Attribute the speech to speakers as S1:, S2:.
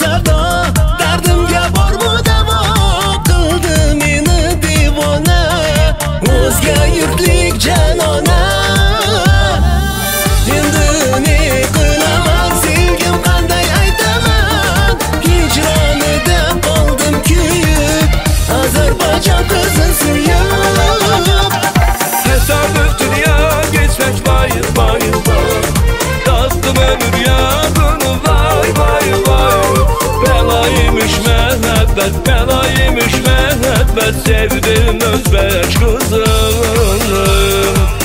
S1: savdo, dardimga bormi davo, qildi meni devona, o'zga yurtlik janona. Endi ne qilaman, sevgim qanday aytaman, hijronida qoldim kuyib, Ozarbayjon qizin suyib.
S2: Tesadüf dünya geçmek vay vay vay, tattım ömür yadını vay vay vay. Belaymış mehabbet, belaymış mehabbet, sevdim özbeş kızını.